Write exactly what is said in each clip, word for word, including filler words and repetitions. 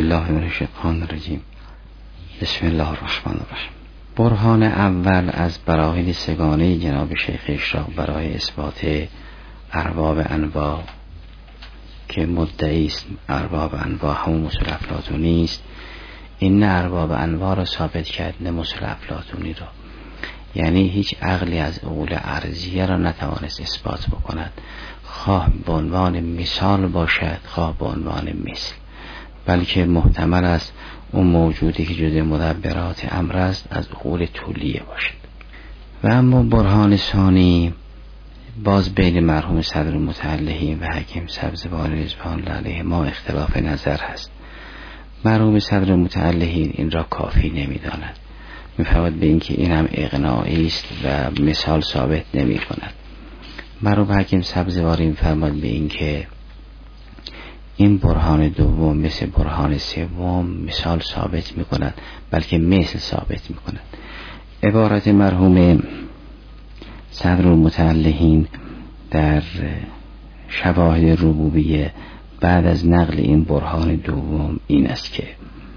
بالله من الشیطان الرجیم. بسم الله الرحمن الرحیم. برهان اول از براهین سگانه جناب شیخ اشراق برای اثبات ارباب انواع که مدعی است ارباب انواع همون اصول افلاطونی است، این نه ارباب انواع را ثابت کرد نه اصول افلاطونی را، یعنی هیچ عقلی از عقول ارضیه را نتوانست اثبات بکند، خواه به عنوان مثال باشد خواه به عنوان مثل، بلکه محتمل است اون موجودی که جزء مدبرات امر است از عقول طولیه باشد. و اما برهان ثانی باز بین مرحوم صدر متعلهین و حکیم سبزواری رضوان الله علیه ما اختلاف نظر هست. مرحوم صدر متعلهین این را کافی نمی‌داند، می‌فرماید به اینکه این هم اقناعی است و مثال ثابت نمی‌کند. مرحوم حکیم سبزواری می‌فرماید به اینکه این برهان دوم مثل برهان سوم مثال ثابت می‌کند بلکه مثل ثابت می‌کند. عبارت مرحوم صدر المتعلهین در شواهد ربوبیه بعد از نقل این برهان دوم این است که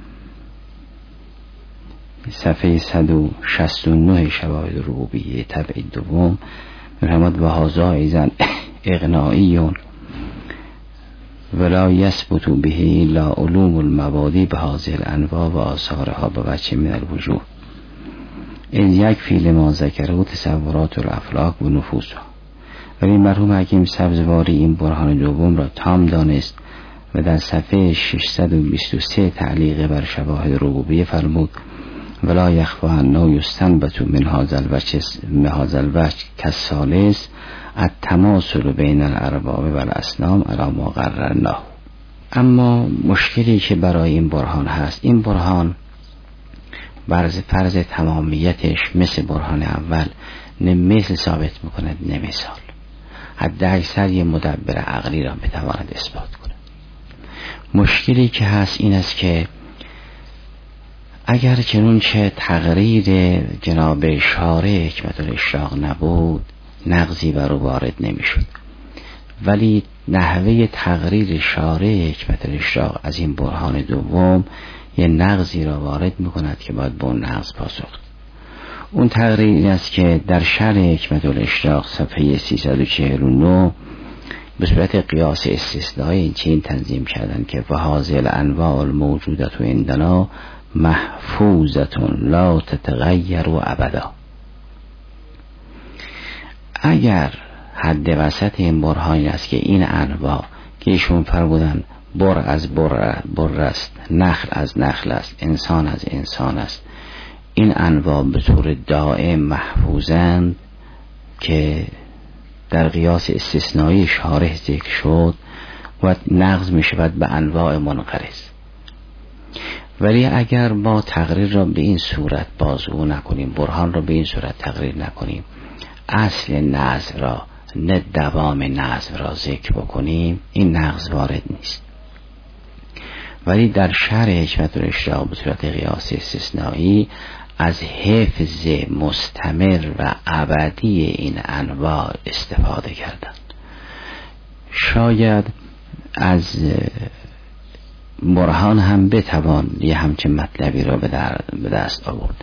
صفحه صد و شصت و نه شواهد ربوبیه طبع دوم می‌فرماید و هذا ایضا اقناعی ولا یثبت به لا علوم المبادی به هذه الانواع و آثارها به وجه من الوجوه این یک فیل ما ذکره تصورات الافلاک و نفوسها. ولی مرحوم حکیم سبزواری این برهان دوم را تام دانست و در صفحه ششصد و بیست و سه تعلیق بر شواهد ربوبیه فرمود ولا یخفی انه یستنبط من هذا الوجه من هذا الوجه کالثالث التماثل بین الارباب و الاصنام علی ما قررناه. اما مشکلی که برای این برهان هست، این برهان برز فرض تمامیتش مثل برهان اول نه مثل ثابت میکند نه مثال، حد اکثر یه مدبر عقلی را بتواند اثبات کند. مشکلی که هست این است که اگر چنانچه تقریر جناب شارع حکمت الاشراق نبود نقضی بر او وارد نمیشد، ولی نحوه تقریر شارع حکمت الاشراق از این برهان دوم یه نقضی را وارد میکند که باید با اون نقض پاسخ. اون تقریر این است که در شرح حکمت الاشراق صفحه سیصد و چهل و نه به صورت قیاس استثنایی این چین تنظیم کردن که وهذه الانواع الموجودة عندنا محفوظة لا تتغیر و ابدا. اگر حد وسط این برهانی است که این انواع که ایشون فرمودن بر از بر, بر است، نخل از نخل است، انسان از انسان است، این انواع به طور دائم محفوظند که در قیاس استثنایی شارح ذکر شد و نقض می شود به انواع منقرض. ولی اگر ما تقریر را به این صورت بازگو نکنیم، برهان را به این صورت تقریر نکنیم، اصل نظر را نه دوام نظر را ذکر بکنیم، این نقض وارد نیست. ولی در شرح حکمت الاشراق به صورت قیاس استثنایی از حفظ مستمر و ابدی این انواع استفاده کردند. شاید از برهان هم بتوان یه همچین مطلبی را به دست آورد،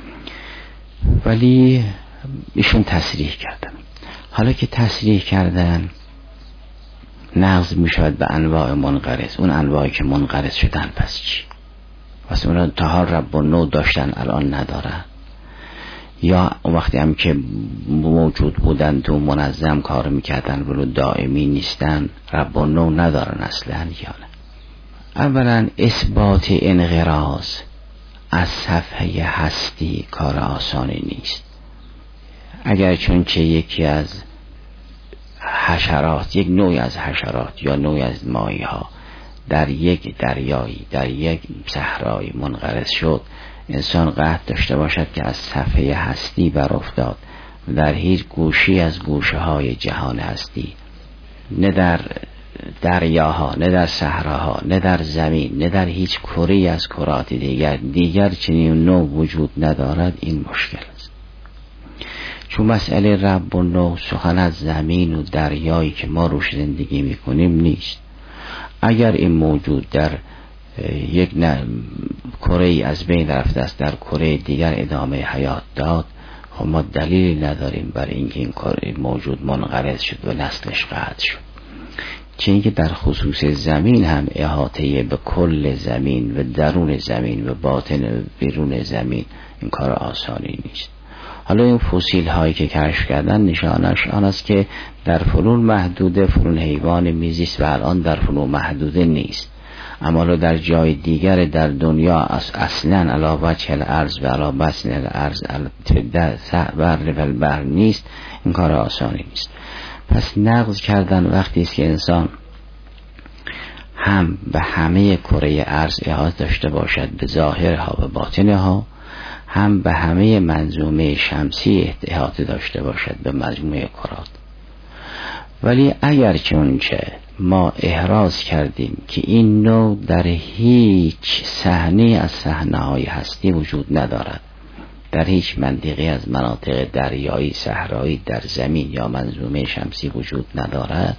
ولی ایشون تصریح کردن. حالا که تصریح کردن نقض می شود به انواع منقرض. اون انواعی که منقرض شدن پس چی؟ پس اون تا حال رب و نو داشتن الان ندارن، یا وقتی هم که موجود بودن تو منظم کار میکردن ولو دائمی نیستن رب و نو ندارن اصلا یا نه؟ اولا اثبات انقراض از صفحه هستی کار آسانی نیست. اگر چون چه یکی از حشرات، یک نوعی از حشرات یا نوعی از ماهی ها در یک دریایی در یک صحرایی منقرض شد، انسان قصد داشته باشد که از صفحه هستی بر افتاد و در هیچ گوشی از گوشه های جهان هستی، نه در دریاها نه در صحراها نه در زمین نه در هیچ کره از کرات دیگر دیگر چنین نوع وجود ندارد، این مشکل است. چون مسئله رب و نو سخن از زمین و دریایی که ما روش زندگی میکنیم نیست. اگر این موجود در یک کره ای از بین رفته است در کره دیگر ادامه حیات داد، خب ما دلیلی نداریم برای اینکه این کره موجود منقرض شد و نسلش قطع شد. چون که در خصوص زمین هم احاطه به کل زمین و درون زمین و باطن بیرون زمین این کار آسانی نیست. حالا این فسیل هایی که کشف کردن نشانش آن است که در فنون محدوده فنون حیوان میزیست و الان در فنون محدوده نیست، اما در جای دیگر در دنیا اصلا علاوه وجه الارض و علاوه بسن الارض در بر و البحر نیست. این کار آسانی نیست. پس نقض کردن وقتی است که انسان هم به همه کره ارض احاطه داشته باشد به ظاهرها و باطنها، هم به همه منظومه شمسی احاطه داشته باشد به مجموعه کرات. ولی اگر چونچه ما احراز کردیم که این نوع در هیچ صحنه از صحنه‌های هستی وجود ندارد، در هیچ منطقه از مناطق دریایی صحرایی در زمین یا منظومه شمسی وجود ندارد،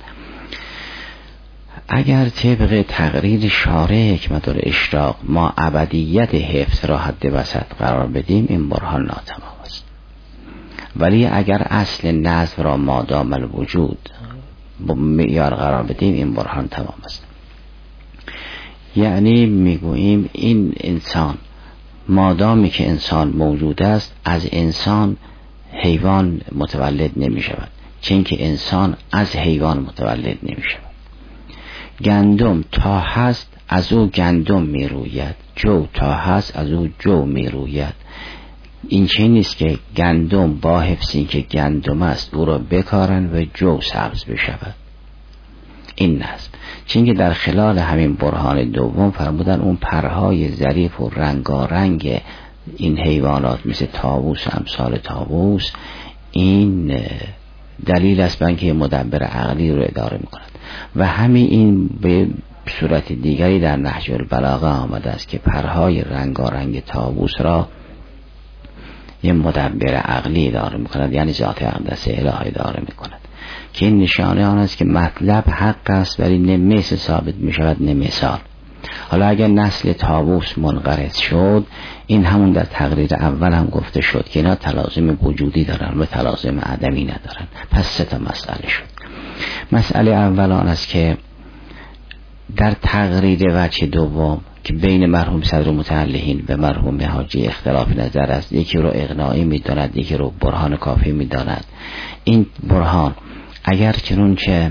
اگر طبق تقریر شارع حکمت الاشراق ما ابدیت حفظ را حد وسط قرار بدیم، این برهان ناتمام است. ولی اگر اصل نظم را مادام الوجود معیار قرار بدیم، این برهان تمام است. یعنی میگوییم این انسان مادامی که انسان موجود است، از انسان حیوان متولد نمی شود، چون که انسان از حیوان متولد نمی شود. گندم تا هست از او گندم می روید، جو تا هست از او جو می روید. این چه نیست که گندم با حفظ این که گندم است او را بکارن و جو سبز بشود. این نست چون که در خلال همین برهان دوم فرمودن اون پرهای ظریف و رنگارنگ این حیوانات مثل طاووس و امثال طاووس، این دلیل است بر اینکه مدبر عقلی رو اداره میکند. و همین این به صورت دیگری در نهج البلاغه آمده است که پرهای رنگارنگ طاووس را یه مدبر عقلی اداره میکند، یعنی ذات اقدس الهی اداره میکند، که این نشانه آن است که مطلب حق است ولی نه مثل ثابت میشود نه مثال. حالا اگر نسل طاووس منقرض شد، این همون در تقریر اول هم گفته شد که اینا تلازم وجودی دارن و تلازم عدمی ندارن. پس سه تا مسئله شد. مسئله اول آن است که در تقریر وجه دوم که بین مرحوم صدر متعلقین و مرحوم حاجی اختلاف نظر است، یکی رو اقناعی میداند یکی رو برهان کافی میداند. این برهان اگر چنانچه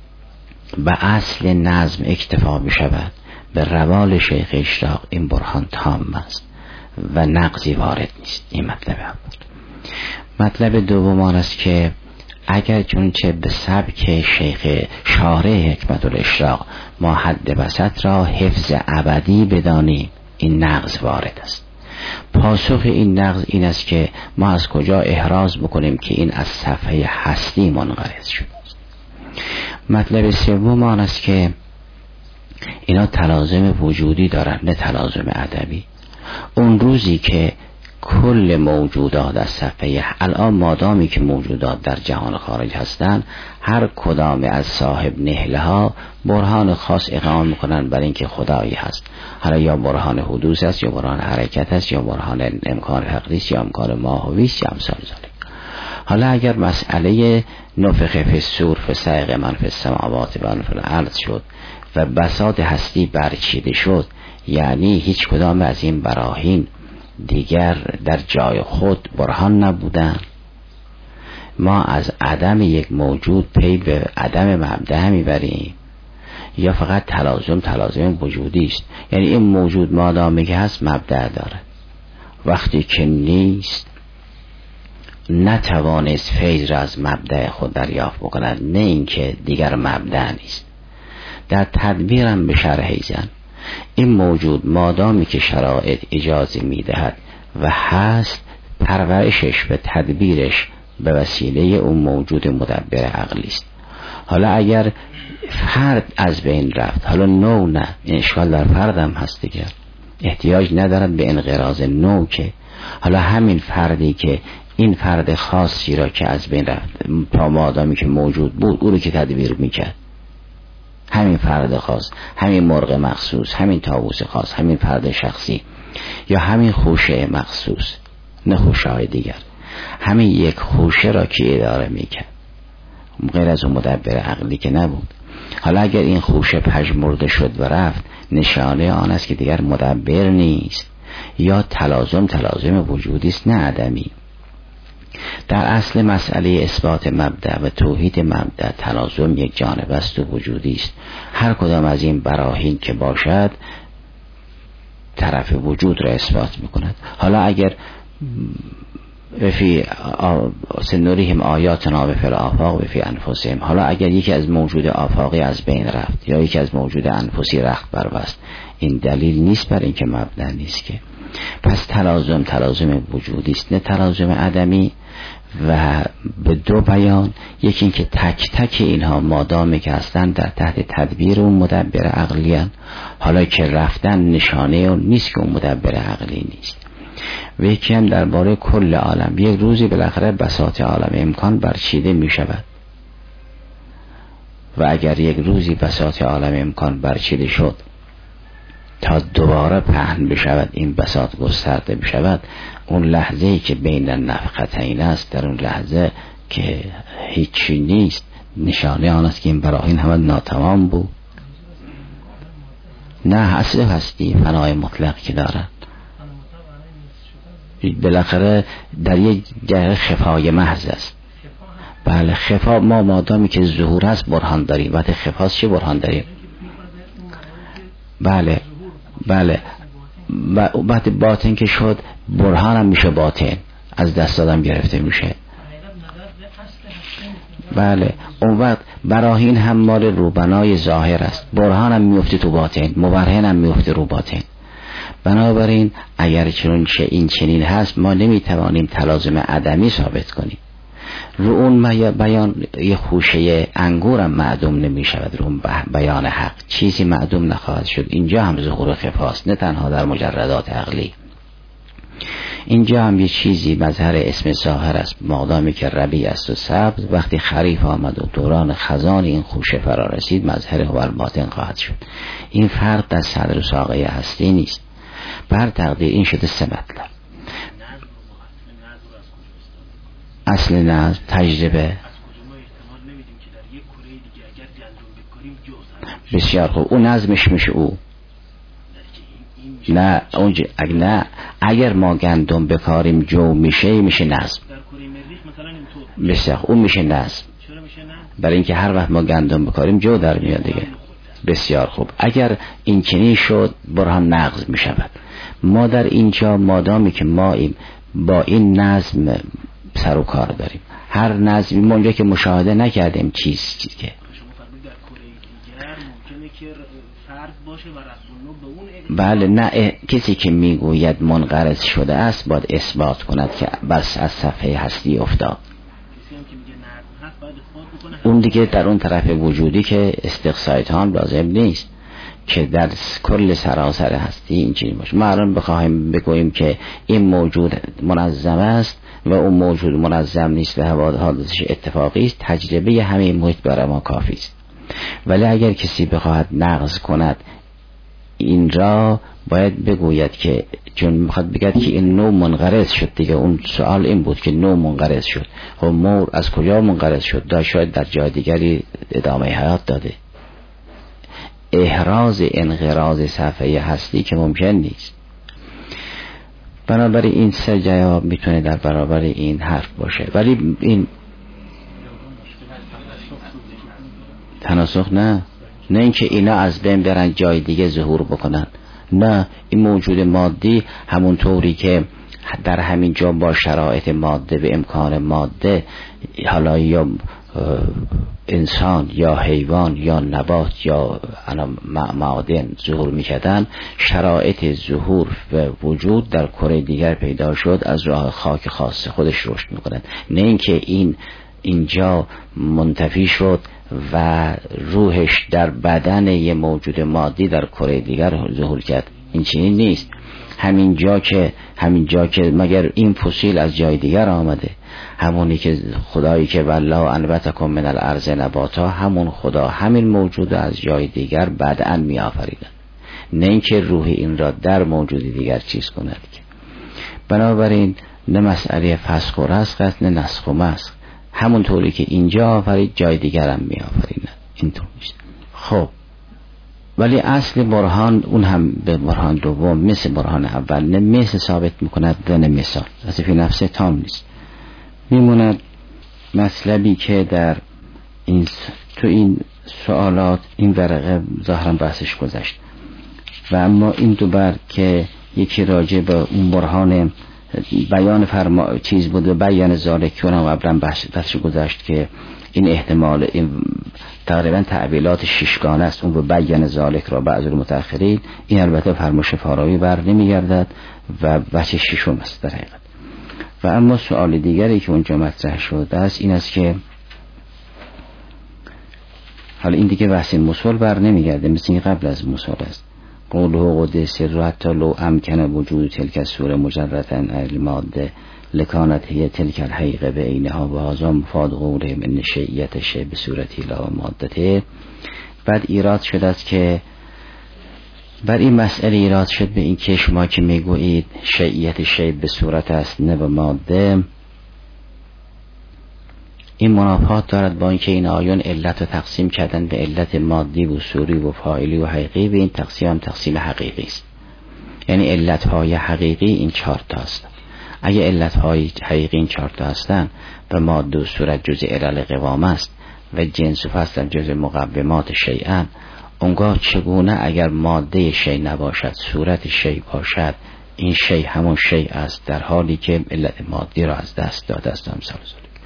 به اصل نظم اکتفا بشود به روال شیخ اشراق، این برهان تام است و نقضی وارد نیست. این مطلب اول. مطلب دوم آن است که اگر چونچه به سبک شیخ شارع حکمت الاشراق ما حد وسط را حفظ ابدی بدانیم، این نقض وارد است. پاسخ این نقض این است که ما از کجا احراز بکنیم که این از صفحه هستی منقرض شده است. مطلب سوم آن است که اینا تلازم وجودی دارند نه تلازم ادبی. اون روزی که کل موجودات از صفحه الان مادامی که موجودات در جهان خارج هستند، هر کدام از صاحب نهله ها برهان خاص اقامه میکنن برای اینکه خدایی هست. حالا یا برهان حدوث است یا برهان حرکت است یا برهان امکان حقیقی است یا امکان ماهوی است یا امثال ذلک. حالا اگر مسئله نفخ فی الصور فصعق من فی السماوات و من فی الارض شد و بساط هستی برچیده شد، یعنی هیچ کدام از این براهین دیگر در جای خود برهان نبودن، ما از عدم یک موجود پی به عدم مبدأ میبریم یا فقط تلازم تلازم وجودی است؟ یعنی این موجود مادامی که هست مبدأ داره، وقتی که نیست نتوانست فیض را از مبدأ خود دریافت بکند، نه اینکه دیگر مبدأ نیست. در تدبیرم به شرح ایزن این موجود مادامی که شرایط اجازه میدهد و هست، پرورشش به تدبیرش به وسیله اون موجود مدبر عقلی است. حالا اگر فرد از بین رفت، حالا نوع نه، این اشکال در فرد هم هست دیگر، احتیاج ندارد به انقراض نوع. که حالا همین فردی که این فرد خاصی را که از بین رفت تا مادامی که موجود بود او رو که تدبیر میکرد، همین فرد خاص، همین مرغ مخصوص، همین طاووس خاص، همین فرد شخصی، یا همین خوشه مخصوص، نه خوشه های دیگر، همین یک خوشه را که اداره میکرد، غیر از اون مدبر عقلی که نبود. حالا اگر این خوشه پژمرده شد و رفت، نشانه آن است که دیگر مدبر نیست، یا تلازم تلازم وجودی است نه عدمی. در اصل مسئله اثبات مبدأ و توحید مبدأ تلازم یک جانب است و وجودی است. هر کدام از این براهین که باشد طرف وجود را اثبات میکند. حالا اگر فی سنوریهم آیاتنا و فی الآفاق و فی انفسهم، حالا اگر یکی از موجود آفاقی از بین رفت یا یکی از موجود انفسی رخت بربست، این دلیل نیست بر اینکه مبدأ نیست که. پس تلازم تلازم وجودی است نه تلازم عدمی. و به دو بیان، یکی این که تک تک اینها مادامی که هستن در تحت تدبیر اون مدبر عقلی هستند، حالا که رفتن نشانه اون نیست که اون مدبر عقلی نیست. و یکی هم درباره کل عالم، یک روزی بالاخره بساط عالم امکان برچیده می شود و اگر یک روزی بساط عالم امکان برچیده شد تا دوباره پهن بشود، این بساط گسترده بشود، اون لحظه ای که بین النفختین است، در اون لحظه که هیچی نیست، نشانه آن است که این براهین همه ناتمام بود. نه اصل هستی فنای مطلق که دارن، بالاخره در یک جهه خفای محض است. بله خفا، ما مادامی که ظهور هست برهان داریم. وقتی خفاست چه برهان داریم؟ بله بله. وقتی باطن که شد برهان هم میشه، باطن از دست دادم گرفته میشه. بله اون وقت براهین هم مال روبنای ظاهر است، برهان هم میفته تو باطن، مبرهن هم میفته رو باطن. بنابراین اگر چنین این چنین هست، ما نمیتوانیم تلازم عدمی ثابت کنیم. رو اون بیان یه خوشه انگور هم معدوم نمی شود، رو اون بیان حق چیزی معدوم نخواهد شد. اینجا هم ظهور خفاست، نه تنها در مجردات عقلی. اینجا هم یه چیزی مظهر اسم ظاهر است، مادامی که ربیع است و سبز، وقتی خریف آمد و دوران خزان این خوشه فرا رسید، مظهر هو باطن خواهد شد. این فرق در صدر و ساقه هستی نیست. بر تقدیر این شده سه مطلب. اصل نظم تجربه. بسیار خوب، اون نظمش میشه او. نه اونجا اگر نه اگر ما گندم بکاریم جو میشه میشه نظم. بسیار اون میشه نظم، برای اینکه هر وقت ما گندم بکاریم جو در میاد دیگه. بسیار خوب، اگر این چنین شد برهان نقض میشود. ما در اینجا مادامی که ما این با این نظم سر و کار داریم، هر نظمی ما اونجا که مشاهده نکردیم چیز چیز که بله نه کسی که میگوید منقرض شده است باید اثبات کند که بس از صفحه هستی افتاد. اون دیگه در اون طرف وجودی که استقصایتان لازم نیست که در کل سراسر هستی اینجوری باشه. ما الان بخواهیم بگوییم که این موجود منظم است و اون موجود منظم نیست و حوادثش اتفاقی است، تجربه همه محیط برای ما کافی است. ولی اگر کسی بخواهد نقض کند این را، باید بگوید که چون میخواد بگید که این نوع منقرض شد دیگه. اون سوال این بود که نوع منقرض شد، خب مور از کجا منقرض شد؟ دا شاید در جای دیگری ادامه حیات داده. احراز انقراض صفحه هستی که ممکن نیست. بنابراین این سه جواب میتونه در برابر این حرف باشه. ولی این تناسخ نه نه اینکه اینا از بین برن جای دیگه ظهور بکنن، نه، این موجود مادی همون طوری که در همین جا با شرایط ماده به امکان ماده، حالا یا انسان یا حیوان یا نبات یا معادن ظهور میکردن، شرایط ظهور و وجود در کره دیگر پیدا شد، از راه خاک خاص خودش رشد میکنند. نه اینکه این اینجا منتفی شد و روحش در بدن یه موجود مادی در کره دیگر ظهور کرد. این چیزی نیست. همین جا که همین جا که مگر این فسیل از جای دیگر آمده، همونی که خدایی که والله انبتکم من الارض نباتا، همون خدا همین موجود از جای دیگر بدءا می آفریدند، نه اینکه روح این را در موجودی دیگر چیز کند. بنابراین نه مسئله فسخ و رسخ است نه نسخ و مسخ، همون طوری که اینجا آفرید جای دیگر هم می آفریدند. اینطور میشه. خب ولی اصل برهان اون هم به برهان دوم مثل برهان اول نه مثل ثابت میکند و نه مثال، از فی نفسه تام نیست. میموند مطلبی که در این تو این سوالات این ورقه ظاهرا بحثش گذشت و اما این دو بر که یکی راجع به اون برهان بیان فرما چیز بود و بیان ذالک که اونم قبلا بحثش گذشت که این احتمال این تقریبا تعبیلات ششگانه است. اون به بیان ذالک را بعض المتأخرین، این البته فرموش فاراوی بر نمیگردد و بچه ششم است در حقیقت. و اما سوال دیگری که اونجا مطرح شده است این است که حالا این دیگه بحث مسل بر نمیگرده، مثل این قبل از مسل است. قوله قدس سر حتی لو امکن وجود تلک سوره مجردن الماده لکانت هی تلک الحقیقه به عینها و هذا مفاد قولهم ان شیعیت شی به صورتی لا مادته. بعد ایراد شد است که بر این مسئله ایراد شد به این که شما که میگویید شیعیت شی به صورت است نه به ماده، این منافات دارد با اینکه این آیون علت رو تقسیم کردن به علت مادی و صوری و فاعلی و حقیقی. به این تقسیم هم تقسیم حقیقی است، یعنی علت های حقیقی این چهار تا است. اگه علت های حقیقی این چهار تا هستن و ماده و صورت جزء علل قوام است و جنس و فصل جزء مقومات شیئا، اونگاه چگونه اگر ماده شی نباشد صورت شی باشد این شی همون شی است در حالی که علت مادی را از دست داده است. امثال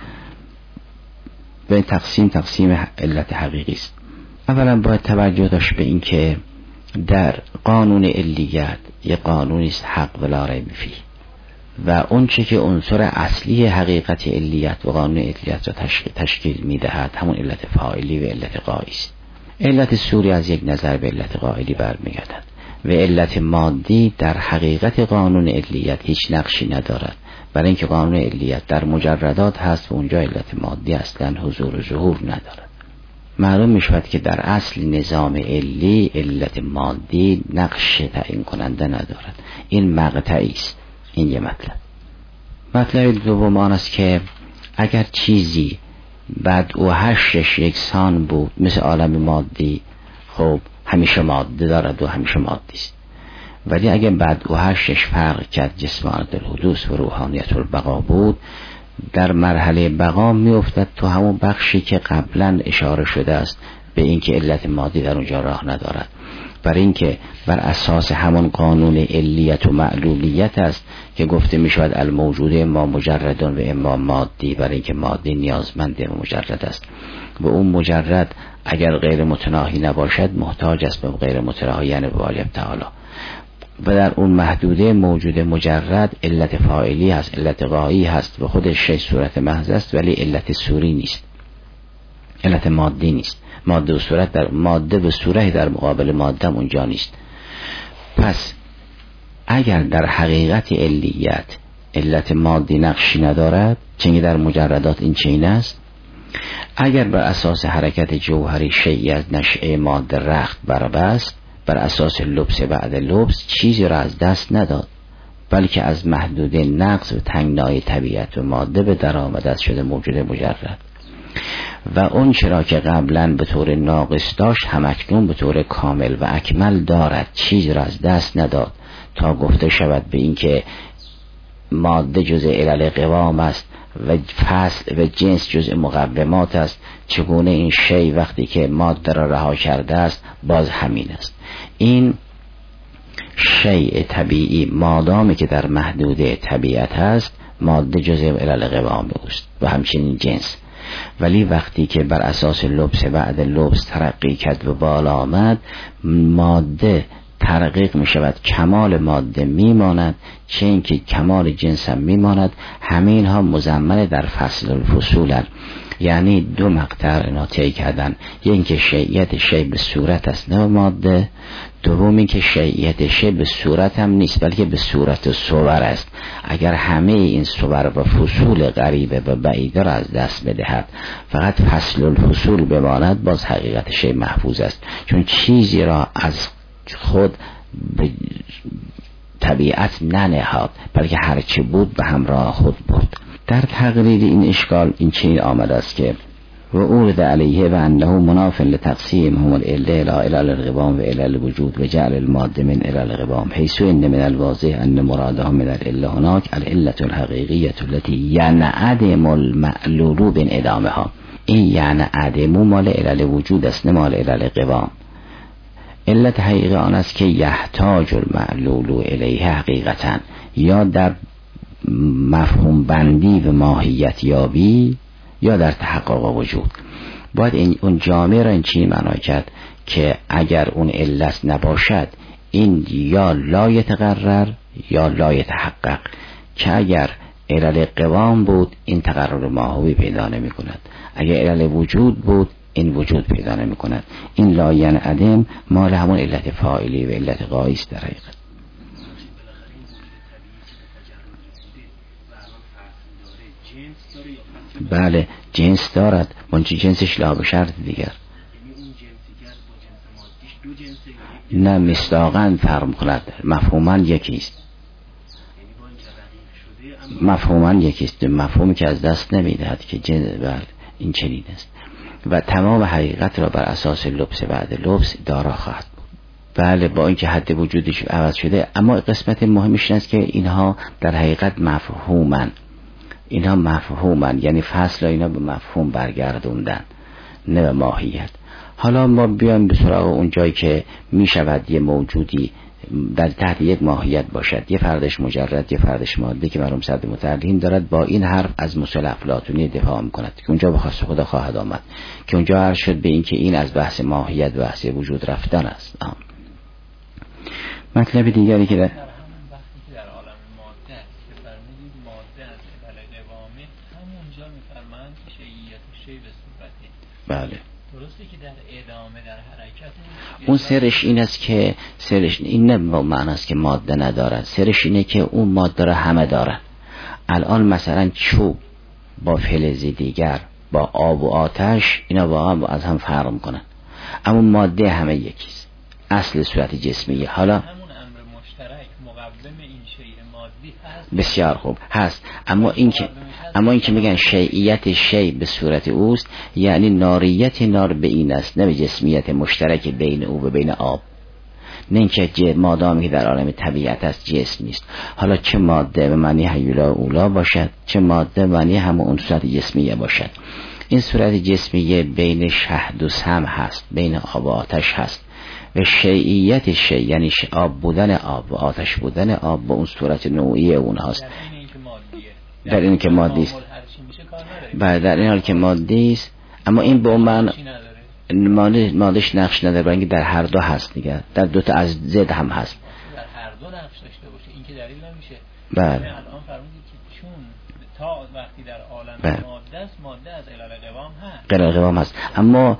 به تقسیم تقسیم علت حقیقی است. اولا باید توجه داشت به این که در قانون علیت یه قانونی است حق ولا ریب فیه و اون چه که عنصر اصلی حقیقت علیت و قانون علیت را تشکیل, تشکیل میدهد همون علت فاعلی و علت غایی است. علت صوری از یک نظر به علت قائلی برمیگردد و علت مادی در حقیقت قانون علیت هیچ نقشی ندارد، برای اینکه قانون علیت در مجردات هست و اونجا علت مادی اصلا حضور و ظهور ندارد. معلوم میشود که در اصل نظام علی علت مادی نقش تعیین کننده ندارد. این مقطعی است. این یه مطلب. مطلب دوم آن است که اگر چیزی بعد و هشتش یکسان بود مثل عالم مادی، خب همیشه ماده دارد و همیشه مادی است. ولی اگه بعد و هشتش فرق کرد، جسمانیت الحدوث و روحانیت البقا بود، در مرحله بقا می افتد تو همون بخشی که قبلا اشاره شده است به اینکه علت مادی در اونجا راه ندارد، برای اینکه بر اساس همون قانون علیت و معلولیت است که گفته می شود الموجود اما مجردون و اما مادی، برای اینکه مادی نیازمند و مجرد است و اون مجرد اگر غیر متناهی نباشد محتاج است به غیر متناهی، یعنی به واجب تعالی. و در اون محدوده موجود مجرد علت فاعلی هست، علت غایی هست و خودش شی صورت محض است، ولی علت صوری نیست، علت مادی نیست. ماده و صورت در ماده و صورت در مقابل ماده هم اونجا نیست. پس اگر در حقیقت علیت علت مادی نقشی ندارد، چنین در مجردات این چین است، اگر بر اساس حرکت جوهری شیئی از نشأه ماده رخت بربست، بر اساس لبس بعد لبس چیزی را از دست نداد، بلکه از محدوده نقص و تنگنای طبیعت و ماده به در آمده شده موجود مجرد و اون چرا که قبلا به طور ناقص داشت همکنون به طور کامل و اکمل دارد، چیز را از دست نداد تا گفته شود به این که ماده جزء علل قوام است و فصل و جنس جزء مقومات است. چگونه این شی وقتی که ماده را رها کرده است باز همین است. این شیء طبیعی مادامی که در محدوده طبیعت هست ماده جزء علل قوام است و همچنین جنس، ولی وقتی که بر اساس لبس بعد لبس ترقی کرد و بالا آمد، ماده ترقیق می شود کمال ماده می ماند، چه اینکه کمال جنس هم می ماند. همین ها مضمن در فصل الفصول، یعنی دو مقطع اینا طی کردن. یکی اینکه شیعیت شیء به صورت است نه ماده، دوم اینکه شیعیت شیء به صورت هم نیست بلکه به صورت و صور است. اگر همه این صور و فصول غریبه و بعیده را از دست بدهد، فقط فصل الفصول بماند، باز حقیقت شیء محفوظ است، چون چیزی را از خود به طبیعت ننهاد بلکه هرچی بود به همراه خود بود. در تقریر این اشکال این چنین آمده است که و اورد علیه و انه مناف لتقسیم هم العله لا الی الغبام و الی الوجود و جعل الماده من الی الغبام، حيث ان من الواضح ان مرادهم من العله هناك العله الحقیقیه التي ینعدم المعلول بانعدامها. این ینعدم مال الی الوجود است نه مال الی الغبام. علت حقیقی آن است که یحتاج المعلول الیه حقیقتا، یا در مفهوم بندی و ماهیت یابی یا در تحقق وجود. باید این اون جامعه را این چی معنا کرد که اگر اون علت نباشد این یا لا یتقرر یا لا یتحقق، که اگر علل قوام بود این تقرر ماهوی پیدا نمی کند، اگر علل وجود بود این وجود پیدا نمی کند. این لا ینعدم مال همون علت فاعلی و علت غایی است در حقیقت. بله جنس دارد، منچه جنسش لا به شرط دیگر. نه مصداقاً فرق کند، مفهوماً یکیست، مفهوماً یکیست، مفهومی که از دست نمیدهد که جنس. بله این چنین است و تمام حقیقت را بر اساس لبس بعد لبس دارا خواهد بود. بله با اینکه حد وجودش عوض شده، اما قسمت مهمش است که اینها در حقیقت مفهومن، اینها مفهومن، یعنی فصل اینا به مفهوم برگردوندن نه به ماهیت. حالا ما بیایم به سراغ اون جایی که می شود یه موجودی در تحت یک ماهیت باشد، یه فردش مجرد یه فردش ماده، که مرحوم صدر متعلیم دارد با این حرف از مصطلح افلاطونی دفاع میکند که اونجا به خواست خدا خواهد آمد، که اونجا عرض شد به این که این از بحث ماهیت و بحث وجود رفتن است. آم. مطلب دیگری که در بله درسته که در ادامه در حرکت اون سرش این است که سرش این نه معنی است که ماده ندارد، سرش اینه که اون ماده را همه دارن. الان مثلا چوب با فلز دیگر با آب و آتش اینا با هم از هم فرق میکنن، اما ماده همه یکیست، اصل صورت جسمیه. حالا همون امر مشترک مقوم این شیء مادی هست، بسیار خوب هست، اما این که اما این که میگن شیعیت شیء به صورت اوست، یعنی ناریت نار به این است، نه به جسمیت مشترک بین او و بین آب، نه اینکه مادامی که در عالم طبیعت است جسم نیست. حالا چه ماده به معنی هیولا اولا باشد، چه ماده به معنی همون اون صورت جسمیه باشد، این صورت جسمیه بین شهد و سم هست، بین آب و آتش هست. و شیعیت شیء یعنی آب بودن آب و آتش بودن آب با اون صورت نوعی اون هست، در این که مادی است. بعد در این حال که مادی است، اما این به اون معنی مادش نقش نداره، برای اینکه در هر دو هست دیگه، در دو تا از زد هم هست، در هر دو نقش داشته باشه. این که دلیل نمیشه. بله الان فرمودید که چون تا وقتی در عالم بله. ماده است، ماده از علل قوام هست، علل قوام هست، اما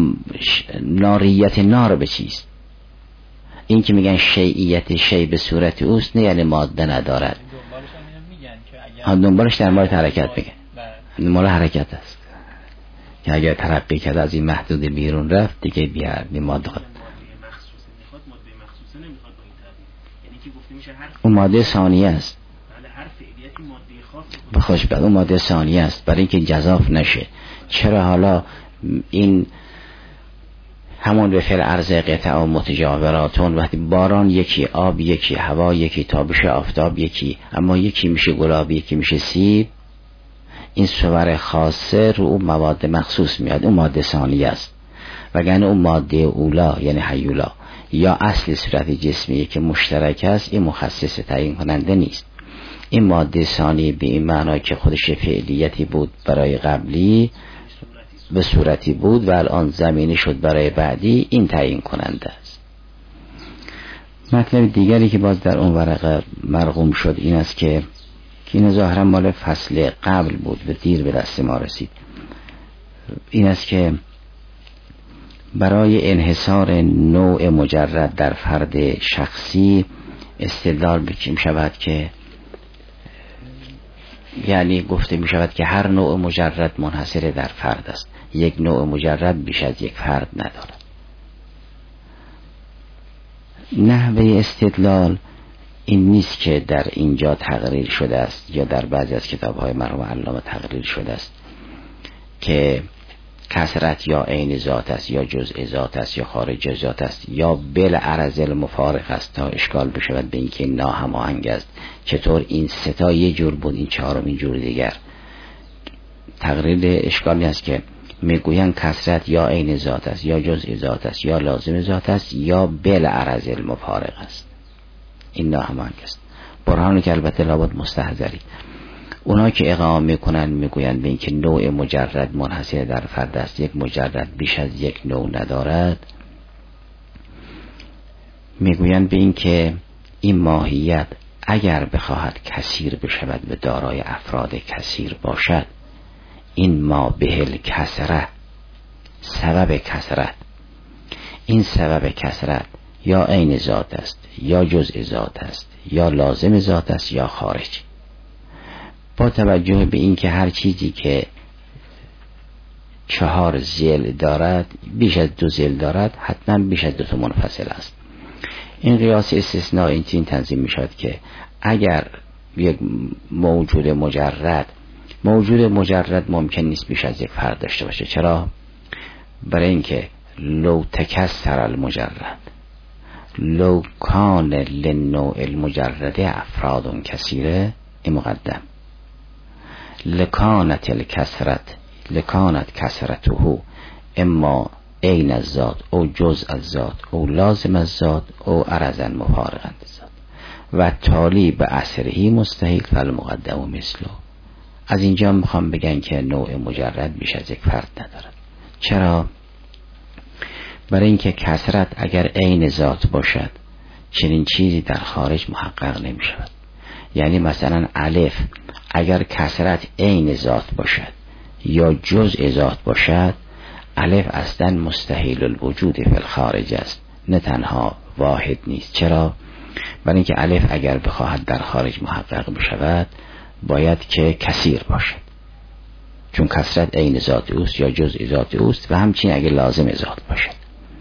ناریت نار به چیست؟ این که میگن شیعیت شیء به صورت اوست، نه یعنی ماده ندارد. دنبالش هم میگن که اگر دنبالش در مورد حرکت بگن، مال حرکت است که اگر ترقی کرد از این محدود بیرون رفت دیگه بیار به ماده خود. اون ماده ثانیه است، بخوش بعد اون ماده ثانیه است برای اینکه جزاف نشه. چرا حالا این همون به فعل عرض قطع و متجاوراتون، وقتی باران یکی، آب یکی، هوا یکی، تابش آفتاب یکی، اما یکی میشه گلاب یکی میشه سیب، این صور خاصه رو اون مواد مخصوص میاد، اون ماده ثانیه است. وگرنه اون ماده اولا یعنی هیولا یا اصل صورت جسمیه که مشترک است، این مخصص تعیین کننده نیست. این ماده ثانی به این معنا که خودش فعلیتی بود برای قبلی به صورتی بود و الان زمینی شد برای بعدی، این تعیین کننده است. مطلب دیگری که باز در اون ورقه مرقوم شد این است که که این ظاهرا مال فصل قبل بود و دیر به دست ما رسید. این است که برای انحصار نوع مجرد در فرد شخصی استدلال بچیم شود که یعنی گفته می شود که هر نوع مجرد منحصر در فرد است، یک نوع مجرد بیش از یک فرد ندارد. نحوه استدلال این نیست که در اینجا تقریر شده است یا در بعضی از کتاب‌های مرحوم علامه تقریر شده است که کثرت یا عین ذات است یا جزء ذات است یا خارج ذات است یا بالعرض المفارق است تا اشکال بشود به اینکه ناهماهنگ است. چطور این سه تا یه جور بود این چهارم این جور دیگر؟ تقریر اشکالی است که میگویند کثرت یا عین ذات است یا جزء ذات است یا لازم ذات است یا بالعرض المفارق است. این ناهماهنگ است. برهانی که البته لابد مستحضری. اونا که اقامه میکنن میگویند به اینکه نوع مجرد منحصر در فرد است، یک مجرد بیش از یک نوع ندارد، میگویند به اینکه این ماهیت اگر بخواهد کثیر بشود و دارای افراد کثیر باشد، این ما بهل کثرت، سبب کثرت، این سبب کثرت یا عین ذات است یا جزء ذات است یا لازم ذات است یا خارج. با توجه به اینکه هر چیزی که چهار ذیل دارد بیش از دو ذیل دارد حتما بیش از دو تا منفصل است. این قیاس استثناء این چنین تنظیم می شود که اگر یک موجود مجرد موجود مجرد ممکن نیست بیش از یک فرد داشته باشه. چرا؟ برای اینکه لو تکثر المجرد لو کان للنوع المجرد افراد کثیره، این مقدم، لکانت الکثرت لکانت کثرته اما عین الذات او جزء الذات او لازم الذات او عرضا مفارقا الذات و تالی به اثرهی مستحیل فالمقدم مثله. از اینجا میخوام بگن که نوع مجرد بیش از یک فرد ندارد. چرا؟ برای اینکه کثرت اگر عین ذات باشد چنین چیزی در خارج محقق نمی شود. یعنی مثلا الف اگر کثرت عین ذات باشد یا جزء ذات باشد، الف اصلا مستحیل الوجود فی الخارج است، نه تنها واحد نیست. چرا؟ برای اینکه الف اگر بخواهد در خارج محقق بشود باید که کثیر باشد، چون کثرت عین ذات اوست یا جزء ذات اوست، و همچنین اگر لازم ذات باشد.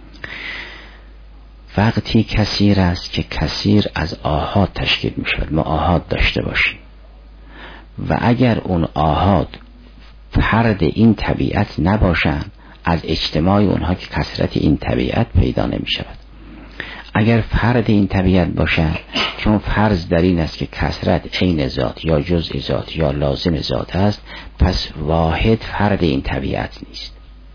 وقتی کثیر است که کثیر از آحاد تشکیل می شود، ما آحاد داشته باشیم و اگر اون آحاد فرد این طبیعت نباشند، از اجتماع اونها که کثرت این طبیعت پیدا نمی شود. اگر فرد این طبیعت باشد، چون فرض در این است که کثرت عین ذات یا جزء ذات یا لازم ذات است، پس واحد فرد این طبیعت نیست.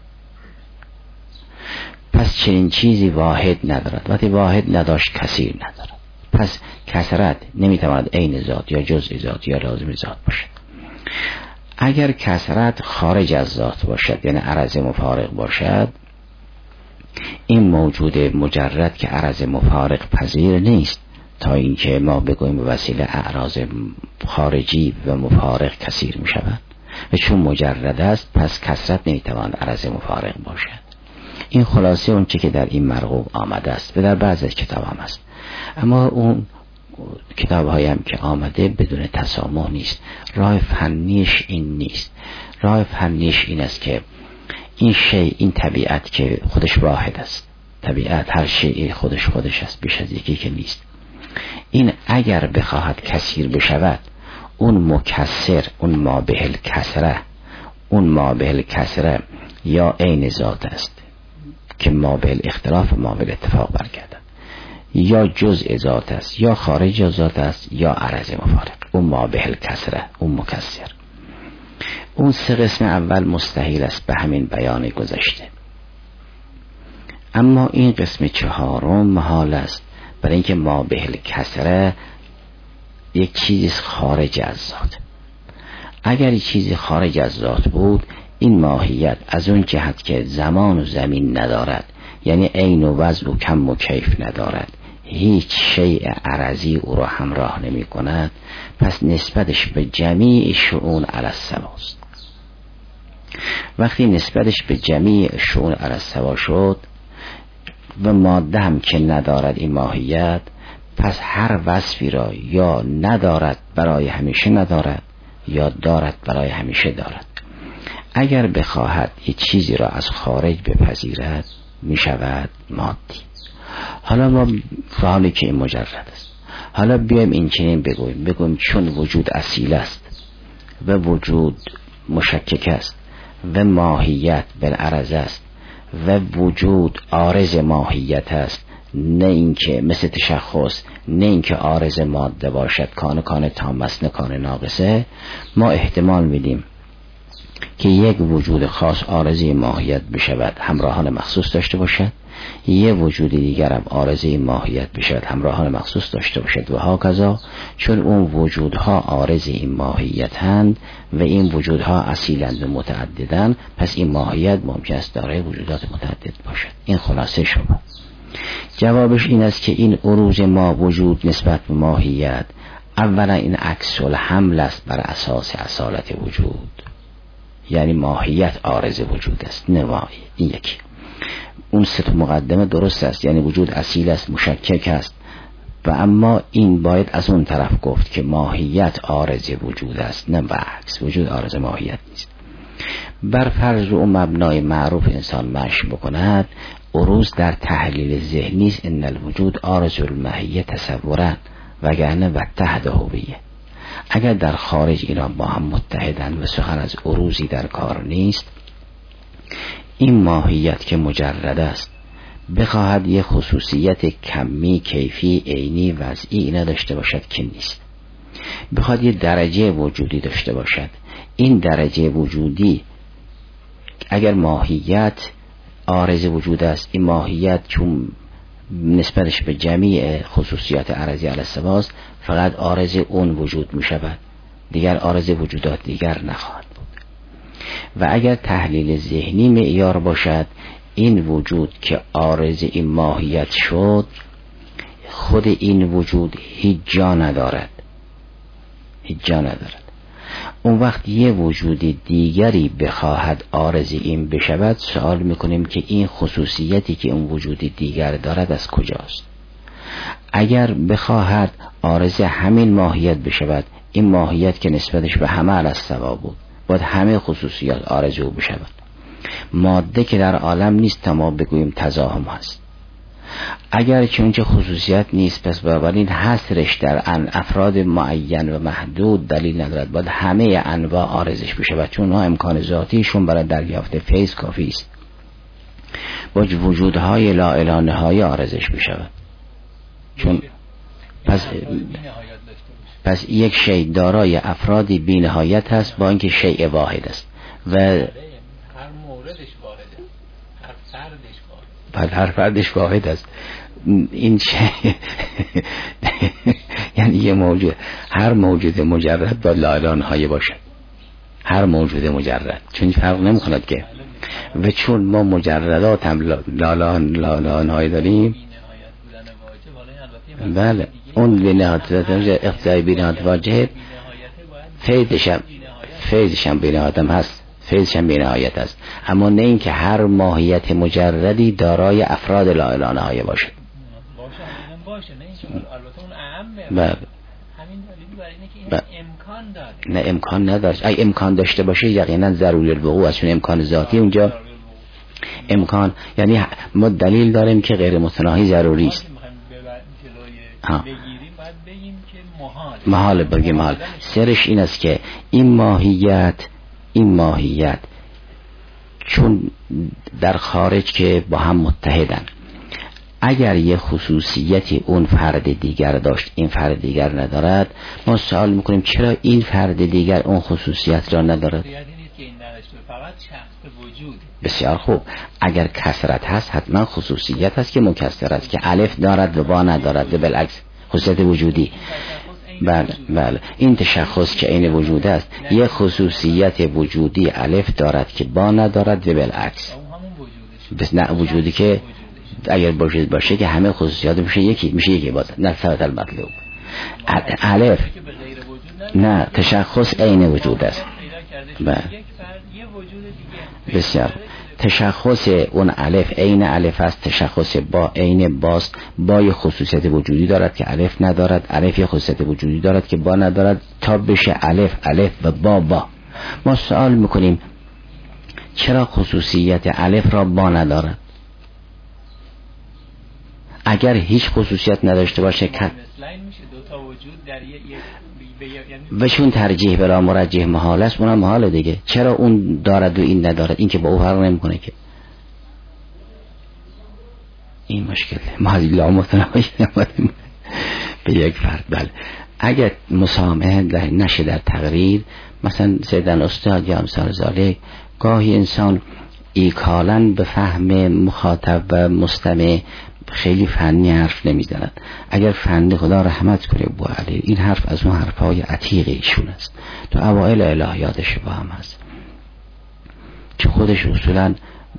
پس چنین چیزی واحد ندارد. وقتی واحد نداشت کثیر ندارد. پس کثرت نمیتواند عین ذات یا جزء ذات یا لازم ذات باشد. اگر کثرت خارج از ذات باشد، یعنی عرض مفارق باشد، این موجود مجرد که عرض مفارق پذیر نیست تا اینکه ما بگوییم به وسیله اعراض خارجی و مفارق کثیر می شود، و چون مجرد است پس کثرت نمیتواند عرض مفارق باشد. این خلاصه اون چه که در این مرغوب آمده است و در بعضی از کتاب هم است. اما اون کتاب هایم که آمده بدون تسامح نیست. راه فنیش این نیست. راه فنیش این است که این شی، این طبیعت که خودش واحد است، طبیعت هر شیء خودش خودش است، بیش از یکی که نیست، این اگر بخواهد کثیر بشود، اون مکسر، اون ما بهل کسره، اون ما بهل کسره یا عین ذات است که ما بهل اختلاف ما بهل اتفاق برگردد، یا جزء ذات است یا خارج ذات است یا عرض مفارق. اون ما بهل کسره، اون مکسر. اون سه قسم اول مستحیل است به همین بیان گذشته. اما این قسم چهارم محال است، برای اینکه ما بهل کسره یک چیزی خارج از ذات. اگر یک چیزی خارج از ذات بود، این ماهیت از اون جهت که زمان و زمین ندارد، یعنی عین و وضع و کم و کیف ندارد، هیچ شیء عرضی او را همراه نمی کند، پس نسبتش به جمیع شؤون علی السوا است. وقتی نسبتش به جمیع شؤون علی السوا شد و ماده هم که ندارد این ماهیت، پس هر وصفی را یا ندارد برای همیشه ندارد یا دارد برای همیشه دارد. اگر بخواهد یک چیزی را از خارج بپذیرد می شود مادی. حالا ما فعالی که این مجرد است، حالا بیایم این چنین بگویم بگویم چون وجود اصیل است و وجود مشکک است و ماهیت بالعرض است و وجود عارض ماهیت است، نه اینکه مثل تشخص، نه اینکه عارض ماده باشد، کان کان تام است نه کان ناقصه، ما احتمال میدیم که یک وجود خاص عارضی ماهیت بشود همراهان مخصوص داشته باشد، یه وجود دیگر هم عارضی ماهیت بشود همراهان مخصوص داشته باشد و هاکذا، چون اون وجودها عارضی این ماهیتند و این وجودها اصیلند و متعددند، پس این ماهیت ممکن است دارای وجودات متعدد باشد. این خلاصه شما. جوابش این است که این عروض ما وجود نسبت به ماهیت اولا این عکس الحمل است بر اساس اصالت وجود، یعنی ماهیت عارض وجود است نه ماهیت. این یکی. اون سه تا مقدمه درست است، یعنی وجود اصیل است، مشکک است، و اما این باید از اون طرف گفت که ماهیت عارض وجود است نه برعکس، وجود عارض ماهیت نیست. بر فرض و مبنای معروف انسان مشی بکند، عروض در تحلیل ذهنی است ان الوجود عارض الماهیت تصورا وگرنه و تحت هویه. اگر در خارج اینا با هم متحدن و سخن از عروضی در کار نیست، این ماهیت که مجرد است بخواهد یه خصوصیت کمی، کیفی، عینی، وضعی نداشته باشد که نیست. بخواد یه درجه وجودی داشته باشد، این درجه وجودی اگر ماهیت عارض وجود است، این ماهیت چون نسبتش به جمیع خصوصیات عرضی علی السوا است فقط عارض اون وجود می شود، دیگر عارض وجودات دیگر نخواهد بود. و اگر تحلیل ذهنی معیار باشد، این وجود که عارض این ماهیت شد، خود این وجود هیچ جا ندارد، هیچ جا ندارد. اون وقت یه وجود دیگری بخواهد عارض این بشود، سوال میکنیم که این خصوصیتی که اون وجود دیگر دارد از کجاست؟ اگر بخواهد عارض همین ماهیت بشود، این ماهیت که نسبتش به همه علی السوا بود باید همه خصوصیات عارض او بشود. ماده که در عالم نیست تا ما بگوییم تزاحم هست. اگر چونچه خصوصیت نیست، پس بنابراین حصرش در ان افراد معین و محدود دلیل ندارد، باید همه انواع عارضش بشود، چون ها امکان ذاتیشون برای دریافت فیض کافی است. باید وجودهای لا اله نهایی عارضش بشود، چون پس پس یک شیء دارای افرادی بی نهایت هست با اینکه شیء واحد است و هر موردش واحده، هر فردش واحد، بعد هر فردش واحد است. این شیء یعنی یه موجود، هر موجود مجرد با لا اله نهایی باشد، هر موجود مجرد، چون فرق نمی‌کند که. و چون ما مجردات هم لا اله نهایی داریم، بله اون بینهایت اقتضای بینهایت واجب، فیضش هم فیضش هم بینهایت هم هست، فیضش هم بینهایت هست، اما نه این که هر ماهیت مجردی دارای افراد لا اله نهایی باشد. باشه نه اینکه البته اون اعمه، بله همین دلیل برای اینه که این امکان داره. نه امکان نداشت، اگه امکان داشته باشه یقینا ضروری الوقوع است، چون امکان ذاتی اونجا امکان، یعنی ما دلیل داریم که غیر متناهی ضروری است. بگیریم باید بگیم که محال محال بگیم محال. سرش این است که این ماهیت این ماهیت چون در خارج که با هم متحدن، اگر یه خصوصیتی اون فرد دیگر داشت این فرد دیگر ندارد، ما سوال میکنیم چرا این فرد دیگر اون خصوصیت را ندارد؟ فقط شخص وجود. بسیار خوب، اگر کثرت هست حتما خصوصیت هست که مکثر است، که الف دارد و با ندارد، و بالعکس خصوصیت وجودی. بله بله این تشخص که عین وجود است، یه خصوصیت وجودی الف دارد که با ندارد و بالعکس. بس نه وجودی که اگر وجود باشه که همه خصوصیات میشه یکی میشه یکی باز نه ثبت المطلوب. الف نه تشخص عین وجود است. بله بسیار تشخص اون الف عین الف است، تشخص با عین باست. با یه خصوصیت وجودی دارد که الف ندارد، الف یه خصوصیت وجودی دارد که با ندارد تا بشه الف الف و با با. ما سوال میکنیم چرا خصوصیت الف را با ندارد؟ اگر هیچ خصوصیت نداشته باشه که و چون ترجیح بلا مرجح محال است، اونم محاله دیگه. چرا اون دارد و این ندارد؟ این که با او فرق نمیکنه که. این مشکله. ما از لا متناقض به یک فرد. بله اگر مسامحه نشه در تقریر، مثلا سیدن استاد یا امثال ذالک، گاهی انسان ایکالاً به فهم مخاطب و مستمع خیلی فنی حرف نمیزند. اگر فنی خدا رحمت کنه ابو علی، این حرف از اون حرفای عتیق ایشون است، تو اوائل الهیات شبا هم هست که خودش اصولاً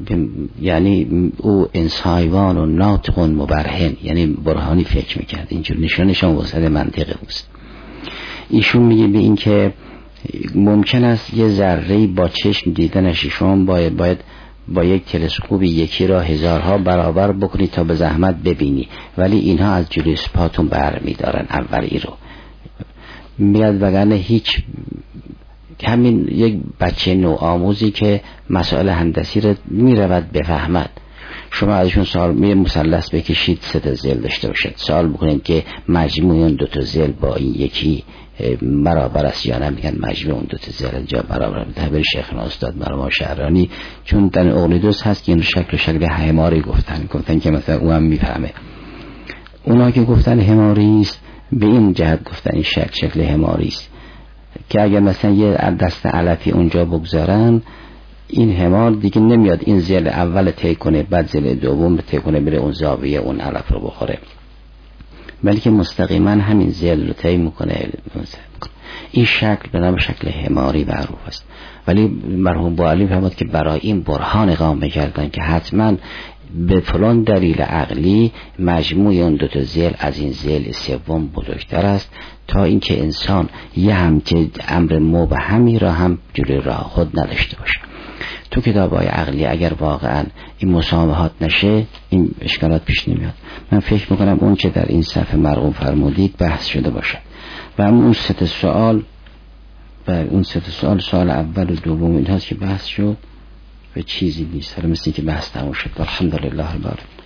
یعنی او انسایوان و ناطق مبرهن، یعنی برهانی فکر میکرد، اینجور نشانشان وسط منطقه است. ایشون میگه به این که ممکن است یه ذره با چشم دیدنش ایشون باید باید با یک تلسکوپ یکی را هزارها برابر بکنی تا به زحمت ببینی، ولی اینها از جلوی سپاتون برمی دارن اولی رو میاد، وگرنه هیچ همین یک بچه نو آموزی که مسائل هندسی رو میرود بفهمد، شما ازشون سوال می مثلث بکشید سه تا ضلع داشته باشد، سوال بکنید که مجموع اون دو تا ضلع با این یکی برابر است یا نه، میگن مجموع اون دو تا ضلع جا برابر. تعبیر شیخ استاد مرحوم شعرانی چون در اقلیدوس هست که این شکل شکل حماری گفتن گفتن که مثلا او هم میفهمه. اونا که گفتن حماری است به این جهت گفتن این شکل شکل حماری است که اگر مثلا یه دست علفی اونجا بگذارن، این حمار دیگه نمیاد این ضلع اول طی کنه بعد ضلع دوم طی کنه بره اون زاویه اون علف رو بخوره، بلکه مستقیما همین ضلع رو طی میکنه. این شکل به نام شکل حماری معروف است. ولی مرحوم بوعلی فرمود که برای این برهان اقامه کردن که حتما به فلان دلیل عقلی مجموع اون دو تا ضلع از این ضلع سوم بزرگتر است، تا اینکه انسان یه همچه امر مبهمی را هم جلوی راه خود نداشته باشه. تو کتاب‌های عقلی اگر واقعا این مسامحات نشه این اشکالات پیش نمیاد. من فکر میکنم اون چه در این صفحه مرقوم فرمودید بحث شده باشه و اون سه تا سوال و اون سه تا سوال سوال اول و دوم این هست که بحث شد و چیزی نیست. حالا مثل که بحث تموم شد. الحمدلله رب العالمین.